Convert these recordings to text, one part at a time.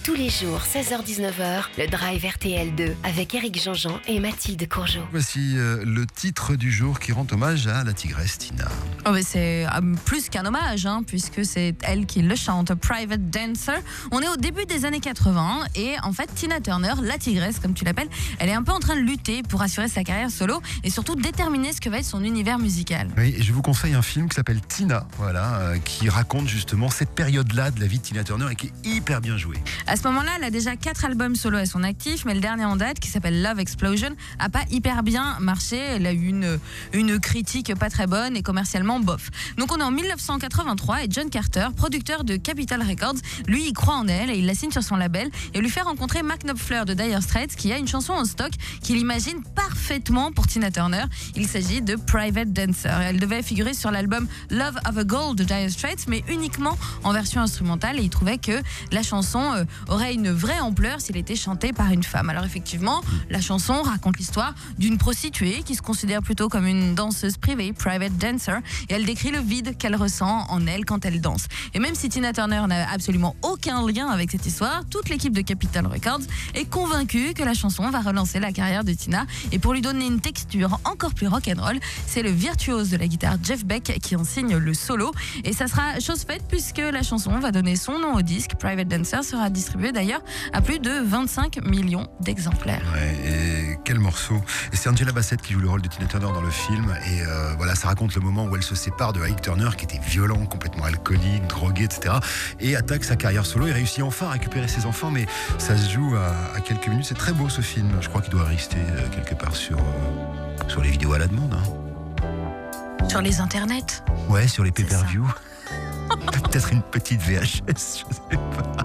Tous les jours, 16h-19h, le Drive RTL2 avec Éric Jean-Jean et Mathilde Courgeot. Voici le titre du jour qui rend hommage à la tigresse Tina. Oh, mais c'est plus qu'un hommage, puisque c'est elle qui le chante, Private Dancer. On est au début des années 80 et en fait Tina Turner, la tigresse comme tu l'appelles, elle est un peu en train de lutter pour assurer sa carrière solo et surtout déterminer ce que va être son univers musical. Oui, et je vous conseille un film qui s'appelle Tina, qui raconte justement cette période-là de la vie de Tina Turner et qui est hyper bien joué. À ce moment-là, elle a déjà 4 albums solo à son actif, mais le dernier en date, qui s'appelle Love Explosion, a pas hyper bien marché. Elle a eu une critique pas très bonne et commercialement bof. Donc on est en 1983 et John Carter, producteur de Capitol Records, lui il croit en elle et il la signe sur son label et lui fait rencontrer Mark Knopfler de Dire Straits qui a une chanson en stock qu'il imagine parfaitement pour Tina Turner. Il s'agit de Private Dancer. Elle devait figurer sur l'album Love of a Girl de Dire Straits, mais uniquement en version instrumentale, et il trouvait que la chanson aurait une vraie ampleur s'il était chanté par une femme. Alors effectivement, la chanson raconte l'histoire d'une prostituée qui se considère plutôt comme une danseuse privée, Private Dancer, et elle décrit le vide qu'elle ressent en elle quand elle danse. Et même si Tina Turner n'a absolument aucun lien avec cette histoire, toute l'équipe de Capitol Records est convaincue que la chanson va relancer la carrière de Tina, et pour lui donner une texture encore plus rock'n'roll, c'est le virtuose de la guitare Jeff Beck qui en signe le solo, et ça sera chose faite puisque la chanson va donner son nom au disque. Private Dancer sera distribué d'ailleurs à plus de 25 millions d'exemplaires. Ouais, et quel morceau. Et c'est Angela Bassett qui joue le rôle de Tina Turner dans le film, et ça raconte le moment où elle se sépare de Ike Turner qui était violent, complètement alcoolique, drogué, etc. et attaque sa carrière solo et réussit enfin à récupérer ses enfants, mais ça se joue à quelques minutes. C'est très beau ce film, je crois qu'il doit rester quelque part sur les vidéos à la demande. Sur les internets. Ouais, sur les pay-per-view. Peut-être une petite VHS, je sais pas.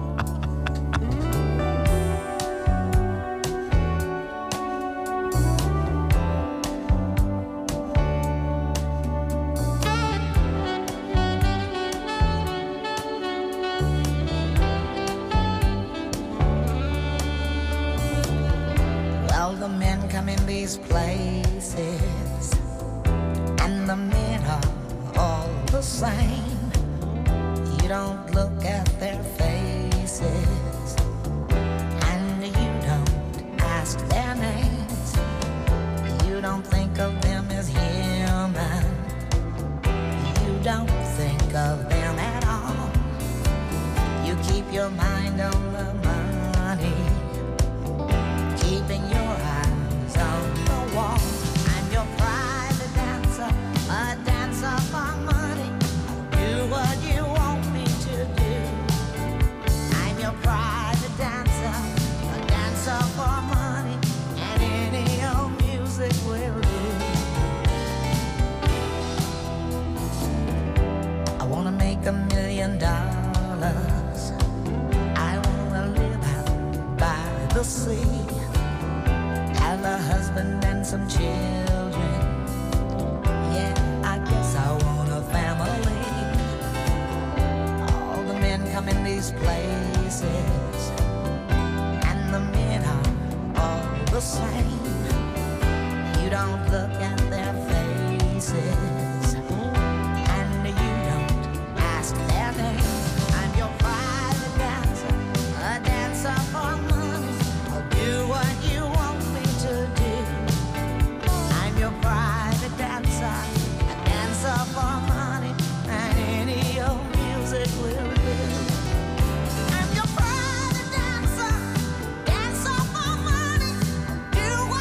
Well, the men come in these places, and the men are all the same. You don't look at their faces, and you don't ask their names. You don't think of them as human. You don't think of them at all. You keep your mind on the money, keeping your eyes on the wall. I'm your private dancer, a dancer for money. Do what you want me to do. I'm your private dancer, a dancer for money, and any old music will do. I wanna make $1 million. I wanna live out by the sea, have a husband and some children. Yeah, I guess I want a family. All the men come in these places, and the men are all the same. You don't look at their faces, and you don't ask their name. I'm your private dancer, a dancer for money. I'll do what you want me to do. I'm your private dancer, a dancer for money, and any old music will do. I'm your private dancer, dancer for money. I'll do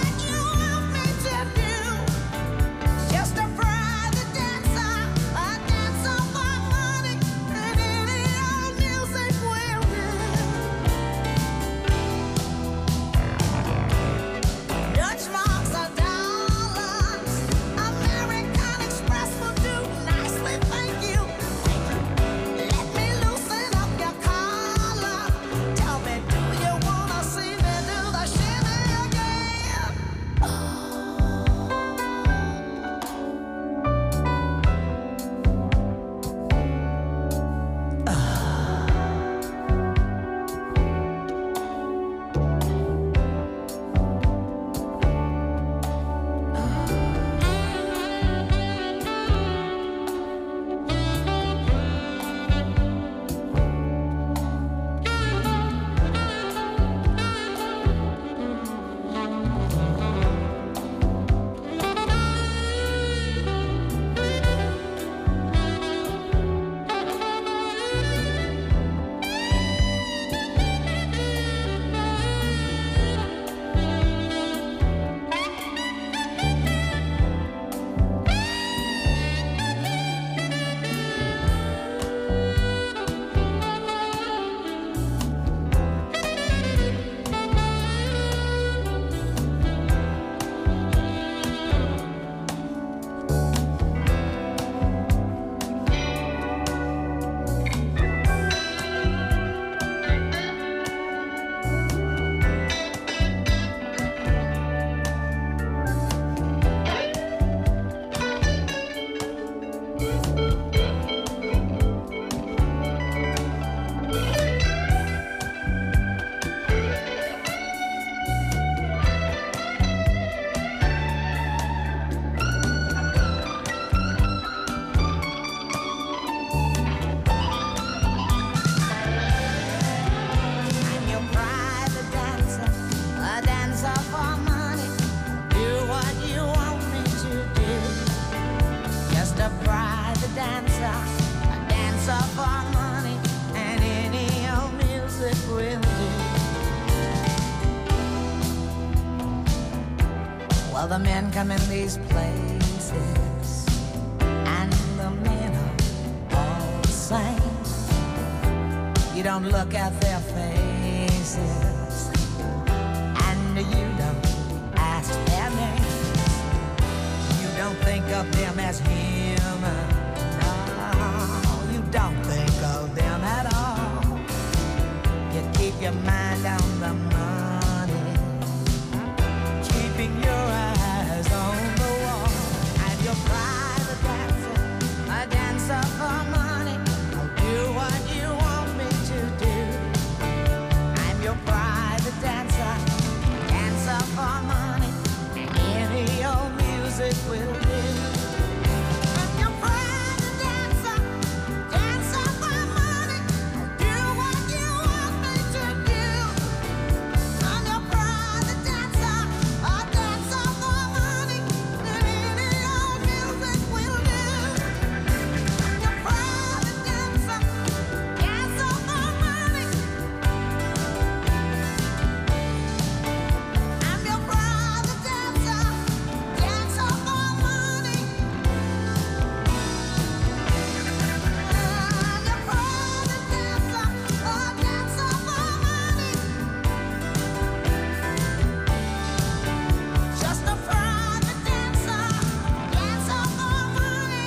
Other men come in these places, and the men are all the same. You don't look at their faces, and you don't ask their names. You don't think of them as human. No, you don't think of them at all. You keep your mind on the money, keeping your eyes on the wall. And your private dancer, a dancer for money. I'll do what you want me to do. I'm your private dancer, dancer for money. Any old music will do. I'm your private dancer, dancer for money. I'll do what you want me to do. I'm your private dancer, a dancer for money. Any old music will do. I'm your private dancer, dancer for money. I'm your private dancer, dancer for money. I'm your private dancer, a dancer for money. Just a private dancer, dancer for money.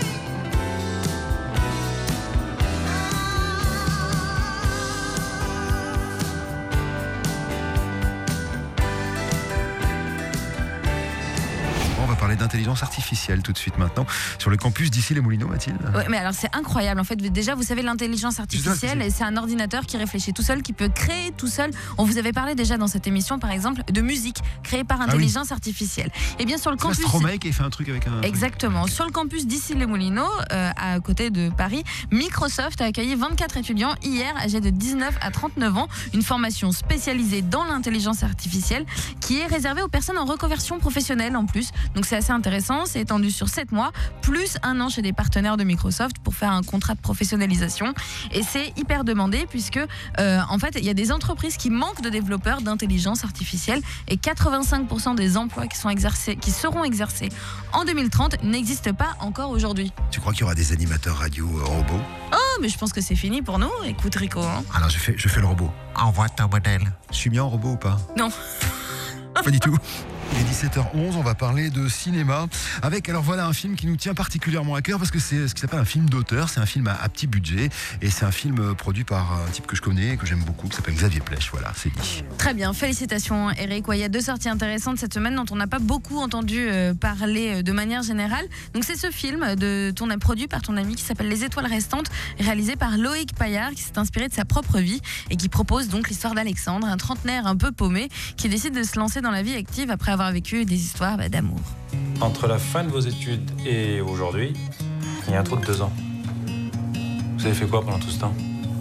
On va parler d'intelligence artificielle tout de suite maintenant sur le campus d'Issy-les-Moulineaux, Mathilde. Ouais, mais alors c'est incroyable. En fait, déjà, vous savez, l'intelligence artificielle, c'est un ordinateur qui réfléchit tout seul, qui peut créer tout seul. On vous avait parlé déjà dans cette émission, par exemple, de musique créée par intelligence artificielle. Et bien sur le C'est pas campus. Stromae qui a fait un truc avec un. Exactement. Sur le campus d'Issy-les-Moulineaux, à côté de Paris, Microsoft a accueilli 24 étudiants hier, âgés de 19 à 39 ans. Une formation spécialisée dans l'intelligence artificielle qui est réservée aux personnes en reconversion professionnelle en plus. Donc c'est assez intéressant. C'est étendu sur 7 mois, plus un an chez des partenaires de Microsoft pour faire un contrat de professionnalisation. Et c'est hyper demandé puisque, en fait, il y a des entreprises qui manquent de développeurs d'intelligence artificielle et 85% des emplois qui seront exercés en 2030 n'existent pas encore aujourd'hui. Tu crois qu'il y aura des animateurs radio robots? Oh, mais je pense que c'est fini pour nous. Écoute, Rico. Hein. Alors je fais le robot. Envoie ton modèle. Je suis bien en robot ou pas? Non. Pas du tout. Il est 17h11, on va parler de cinéma avec, alors voilà, un film qui nous tient particulièrement à cœur parce que c'est ce qui s'appelle un film d'auteur, c'est un film à petit budget et c'est un film produit par un type que je connais, que j'aime beaucoup, qui s'appelle Xavier Plèche, voilà, c'est dit. Très bien, félicitations Eric. Ouais, il y a 2 sorties intéressantes cette semaine dont on n'a pas beaucoup entendu parler de manière générale. Donc c'est ce film produit par ton ami qui s'appelle Les Étoiles Restantes, réalisé par Loïc Paillard, qui s'est inspiré de sa propre vie et qui propose donc l'histoire d'Alexandre, un trentenaire un peu paumé qui décide de se lancer dans la vie active après avoir vécu des histoires d'amour. Entre la fin de vos études et aujourd'hui, il y a un trou de 2 ans. Vous avez fait quoi pendant tout ce temps?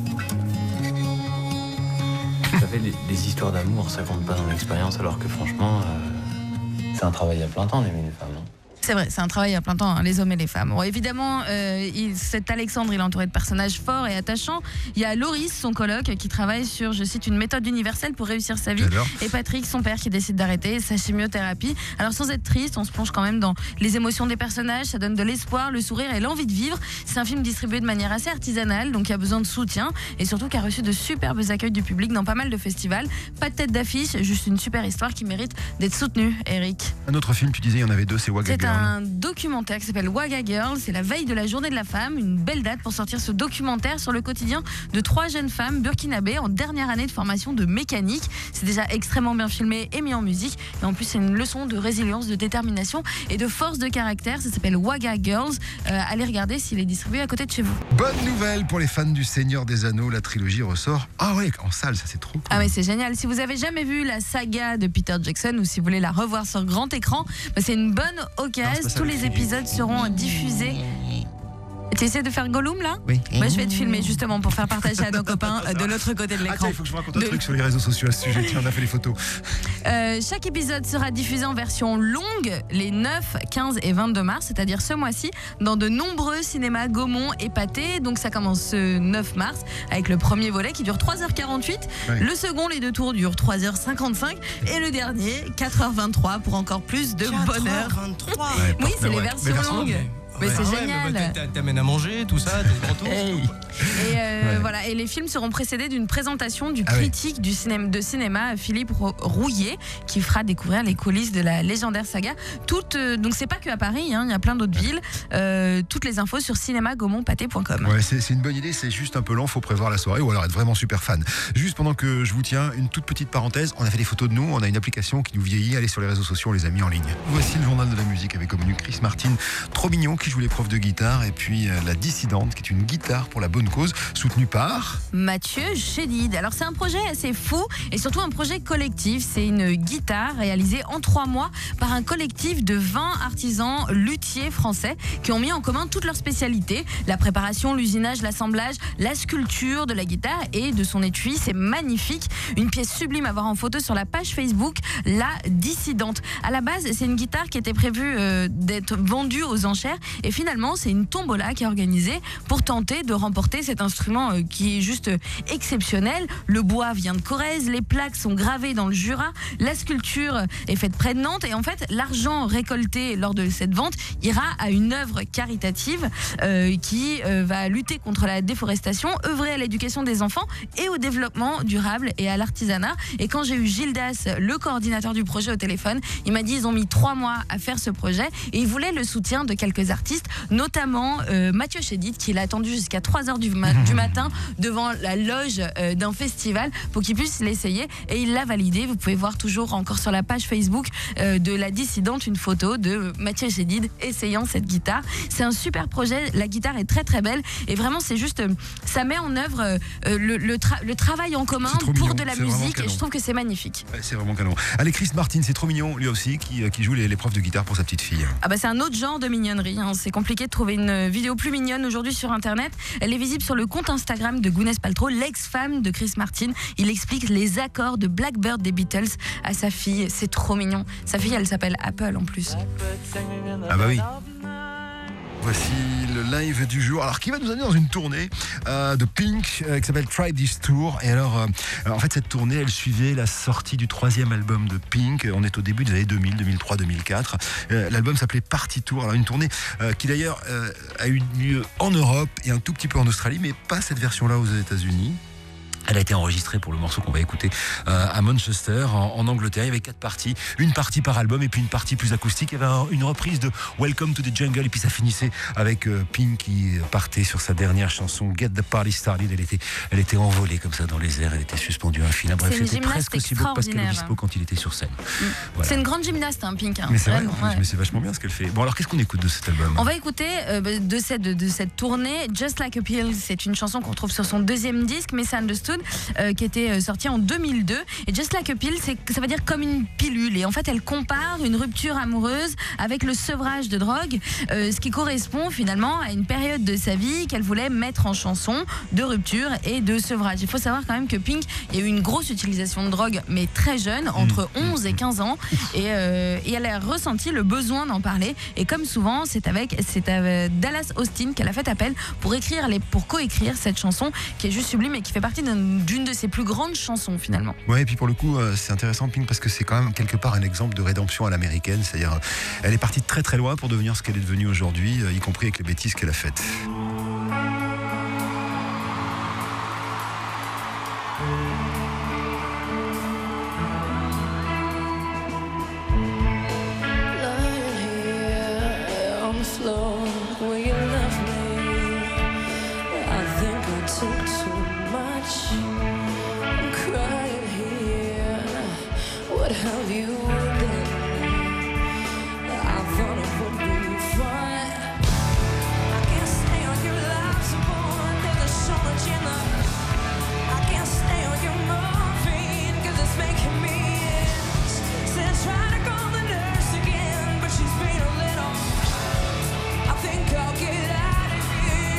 Vous savez, les histoires d'amour, ça compte pas dans l'expérience, alors que franchement, c'est un travail à plein temps d'aimer une femme, non? C'est vrai, c'est un travail à plein temps, hein, les hommes et les femmes. Bon, évidemment, cet Alexandre, il est entouré de personnages forts et attachants. Il y a Loris, son coloc, qui travaille sur, je cite, une méthode universelle pour réussir sa vie. J'adore. Et Patrick, son père, qui décide d'arrêter sa chimiothérapie. Alors, sans être triste, on se plonge quand même dans les émotions des personnages. Ça donne de l'espoir, le sourire et l'envie de vivre. C'est un film distribué de manière assez artisanale, donc il y a besoin de soutien. Et surtout, qui a reçu de superbes accueils du public dans pas mal de festivals. Pas de tête d'affiche, juste une super histoire qui mérite d'être soutenue, Eric. Un autre film, tu disais, il y en avait 2, c'est Wagga C'est Girl. un documentaire qui s'appelle Wagga Girl. C'est la veille de la journée de la femme, une belle date pour sortir ce documentaire sur le quotidien de 3 jeunes femmes burkinabées en dernière année de formation de mécanique. C'est déjà extrêmement bien filmé et mis en musique. Et en plus, c'est une leçon de résilience, de détermination et de force de caractère. Ça s'appelle Wagga Girls. Allez regarder s'il est distribué à côté de chez vous. Bonne nouvelle pour les fans du Seigneur des Anneaux, la trilogie ressort. Ah ouais, en salle, ça c'est trop cool. Ah mais c'est génial. Si vous avez jamais vu la saga de Peter Jackson ou si vous voulez la revoir sur grand écran, c'est une bonne occasion. Tous les épisodes seront diffusés Tu essaies de faire Gollum là ? Oui. Moi, je vais te filmer justement pour faire partager à nos copains de l'autre côté de Ah l'écran. tiens, il faut que je vous raconte un truc sur les réseaux sociaux à ce sujet. Tiens, on a fait les photos. Chaque épisode sera diffusé en version longue les 9, 15 et 22 mars, c'est-à-dire ce mois-ci, dans de nombreux cinémas Gaumont et Pathé. Donc ça commence ce 9 mars avec le premier volet qui dure 3h48. Ouais. Le second, les deux tours, durent 3h55. Et le dernier, 4h23 pour encore plus de bonheur. 23. Oui, c'est les ouais. versions Les versions longues. Mais c'est génial. T'amènes à manger, tout ça, t'es grand tour. Et Ouais. voilà, et les films seront précédés d'une présentation du Ah oui. critique du de cinéma Philippe Rouillet qui fera découvrir les coulisses de la légendaire saga. Donc c'est pas que à Paris, hein, il y a plein d'autres villes. Toutes les infos sur cinémagaumontpathé.com. Ouais, c'est une bonne idée, c'est juste un peu lent, faut prévoir la soirée ou alors être vraiment super fan. Juste pendant que je vous tiens, une toute petite parenthèse, on a fait des photos de nous, on a une application qui nous vieillit, allez sur les réseaux sociaux, on les a mis en ligne. Voici le journal de la musique avec comme menu Chris Martin, trop mignon, qui joue les profs de guitare, et puis La Dissidente, qui est une guitare pour la bonne cause, soutenue par... Mathieu Chédid. Alors c'est un projet assez fou et surtout un projet collectif. C'est une guitare réalisée en 3 mois par un collectif de 20 artisans luthiers français qui ont mis en commun toutes leurs spécialités. La préparation, l'usinage, l'assemblage, la sculpture de la guitare et de son étui. C'est magnifique. Une pièce sublime à voir en photo sur la page Facebook La Dissidente. À la base, c'est une guitare qui était prévue d'être vendue aux enchères et finalement c'est une tombola qui est organisée pour tenter de remporter cet instrument qui est juste exceptionnel. Le bois vient de Corrèze, les plaques sont gravées dans le Jura, la sculpture est faite près de Nantes et en fait l'argent récolté lors de cette vente ira à une œuvre caritative qui va lutter contre la déforestation, œuvrer à l'éducation des enfants et au développement durable et à l'artisanat. Et quand j'ai eu Gildas, le coordinateur du projet, au téléphone, il m'a dit ils ont mis 3 mois à faire ce projet et ils voulaient le soutien de quelques artistes, notamment Mathieu Chédid qui l'a attendu jusqu'à 3h du matin devant la loge d'un festival pour qu'il puisse l'essayer et il l'a validé. Vous pouvez voir toujours encore sur la page Facebook de La Dissidente une photo de Mathieu Chédid essayant cette guitare. C'est un super projet, la guitare est très très belle et vraiment c'est juste, ça met en œuvre le travail en commun pour mignon, de la c'est vraiment musique et canon. je trouve que c'est magnifique. Ouais, c'est vraiment canon. Allez, Chris Martin, c'est trop mignon, lui aussi, qui joue les profs de guitare pour sa petite fille. Ah bah c'est un autre genre de mignonnerie, hein. C'est compliqué de trouver une vidéo plus mignonne aujourd'hui sur internet. Elle est visible sur le compte Instagram de Gwyneth Paltrow, l'ex-femme de Chris Martin. Il explique les accords de Blackbird des Beatles à sa fille, c'est trop mignon. Sa fille elle s'appelle Apple en plus. Ah bah oui. Voici le live du jour. Alors, qui va nous amener dans une tournée de Pink qui s'appelle Try This Tour. Et alors, en fait, cette tournée, elle suivait la sortie du 3e album de Pink. On est au début des années 2000, 2003, 2004. L'album s'appelait Party Tour. Alors, une tournée qui d'ailleurs a eu lieu en Europe et un tout petit peu en Australie, mais pas cette version-là aux États-Unis. Elle a été enregistrée pour le morceau qu'on va écouter à Manchester, en Angleterre. Il y avait 4 parties, une partie par album et puis une partie plus acoustique. Il y avait une reprise de Welcome to the Jungle et puis ça finissait avec Pink qui partait sur sa dernière chanson Get the Party Started. Elle était envolée comme ça dans les airs, elle était suspendue à un fil. Bref, C'est une c'était gymnaste presque aussi beau que Pascal extraordinaire. Obispo quand il était sur scène. Voilà. C'est une grande gymnaste, hein, Pink. Hein. Mais c'est vrai, Vraiment, ouais. mais c'est vachement bien ce qu'elle fait. Bon, alors qu'est-ce qu'on écoute de cet album? On va écouter de cette tournée Just Like a Pill. C'est une chanson qu'on trouve sur son 2e disque Misunderstood qui était sorti en 2002. Et Just Like a Pill, ça veut dire comme une pilule. Et en fait, elle compare une rupture amoureuse avec le sevrage de drogue, ce qui correspond finalement à une période de sa vie qu'elle voulait mettre en chanson de rupture et de sevrage. Il faut savoir quand même que Pink, il y a eu une grosse utilisation de drogue, mais très jeune, entre 11 et 15 ans. Et elle a ressenti le besoin d'en parler. Et comme souvent, c'est avec Dallas Austin qu'elle a fait appel pour coécrire cette chanson qui est juste sublime et qui fait partie d'une de ses plus grandes chansons finalement. Ouais, et puis pour le coup, c'est intéressant Pink parce que c'est quand même quelque part un exemple de rédemption à l'américaine. C'est-à-dire, elle est partie de très très loin pour devenir ce qu'elle est devenue aujourd'hui, y compris avec les bêtises qu'elle a faites. What have you done? I thought it would be fun. I can't stay on your life support, there's so much in love. I can't stay on your morphine, cause it's making me itch. Said try to call the nurse again, but she's been a little. I think I'll get out of here.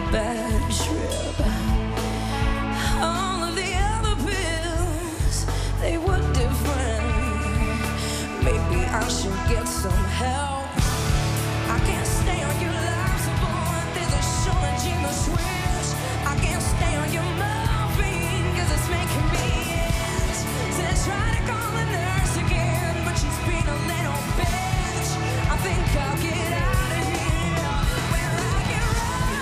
bad trip. All of the other pills, they were different. Maybe I should get some help. I can't stay on your life support. There's a shortage in the switch. I can't stay on your morphine, 'cause it's making me itch. Said try to call the nurse again, but she's been a little bitch. I think I'll get out of here. Well, I can run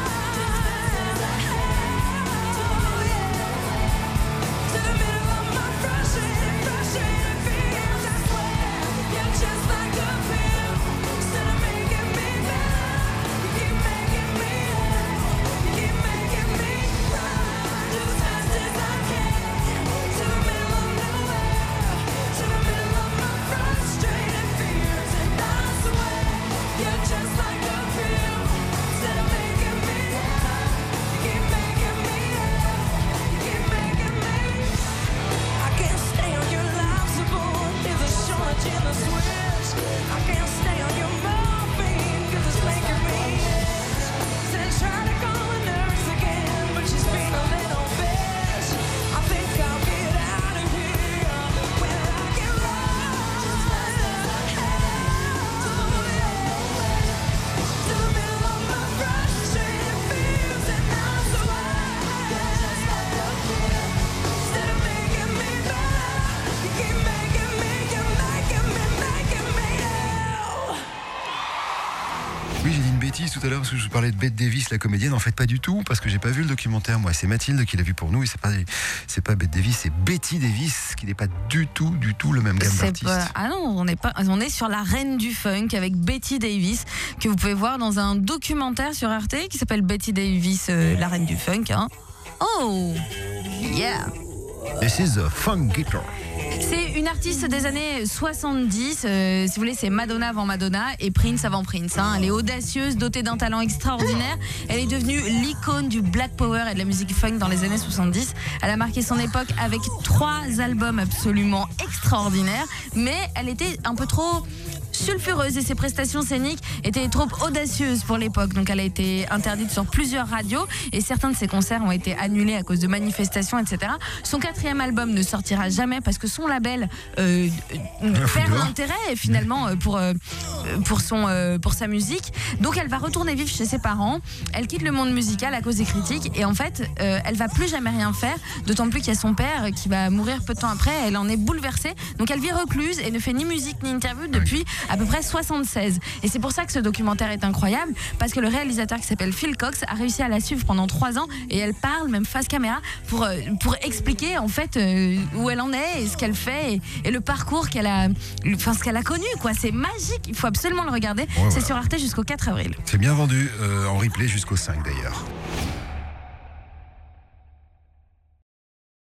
to the middle of my frustrated fears. I swear, you're just like a pill. Instead of making me better, you keep making me ill. You keep making me run as fast as I can to the middle of nowhere, to the middle of my frustrated fears. And I swear, you're just like a pill. Instead of making me better, you keep making me ill. You keep making me. I can't stay on your life support. There's a shortage in the switch. I can't stay on your morphine, 'cause it's making me itch. Said try to call a nurse again, but she's been a little bitch. I think I'll get out of here. When I can run to the middle of my frustrated fears. And I swear, you're just like a pill. Instead of making me better, you keep making me, you're making me ill. Oui, j'ai dit une bêtise tout à l'heure parce que je parlais de Bette Davis, la comédienne. En fait, pas du tout, parce que j'ai pas vu le documentaire. Moi, c'est Mathilde qui l'a vu pour nous, et c'est pas Bette Davis, c'est Betty Davis, qui n'est pas du tout le même gamme C'est d'artistes. pas- Ah non, on est sur la reine du funk avec Betty Davis, que vous pouvez voir dans un documentaire sur RT qui s'appelle Betty Davis, la reine du funk. Hein. Oh, yeah. This is a funk guitar. C'est une artiste des années 70, si vous voulez, c'est Madonna avant Madonna et Prince avant Prince. Hein. Elle est audacieuse, dotée d'un talent extraordinaire. Elle est devenue l'icône du Black Power et de la musique funk dans les années 70. Elle a marqué son époque avec 3 albums absolument extraordinaires, mais elle était un peu trop sulfureuse et ses prestations scéniques étaient trop audacieuses pour l'époque. Donc elle a été interdite sur plusieurs radios et certains de ses concerts ont été annulés à cause de manifestations, etc. Son 4e album ne sortira jamais parce que son label perd l'intérêt finalement pour sa musique. Donc elle va retourner vivre chez ses parents. Elle quitte le monde musical à cause des critiques et en fait elle va plus jamais rien faire, d'autant plus qu'il y a son père qui va mourir peu de temps après. Elle en est bouleversée, donc elle vit recluse et ne fait ni musique ni interview depuis à peu près 76. Et c'est pour ça que ce documentaire est incroyable, parce que le réalisateur qui s'appelle Phil Cox a réussi à la suivre pendant 3 ans et elle parle même face caméra pour expliquer en fait où elle en est et ce qu'elle fait et le parcours qu'elle a, ce qu'elle a connu quoi. C'est magique, il faut absolument le regarder. C'est sur Arte jusqu'au 4 avril. C'est bien vendu, en replay jusqu'au 5 d'ailleurs.